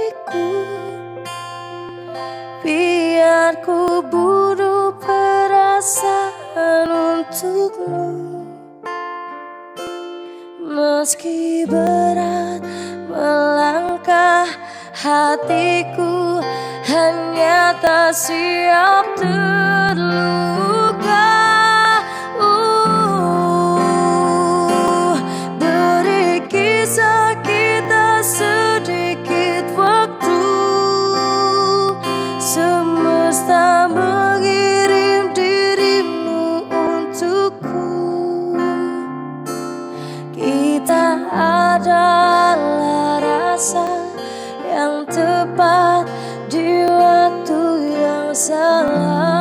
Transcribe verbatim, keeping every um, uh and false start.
hatiku. Biar ku bunuh perasaan untukmu. Meski berat melangkah, hatiku hanya tak siap terluka. uh, Beri kisah kita sedikit waktu. Semesta mengirim dirimu untukku. Kita adalah rasa yang tepat di waktu yang salah.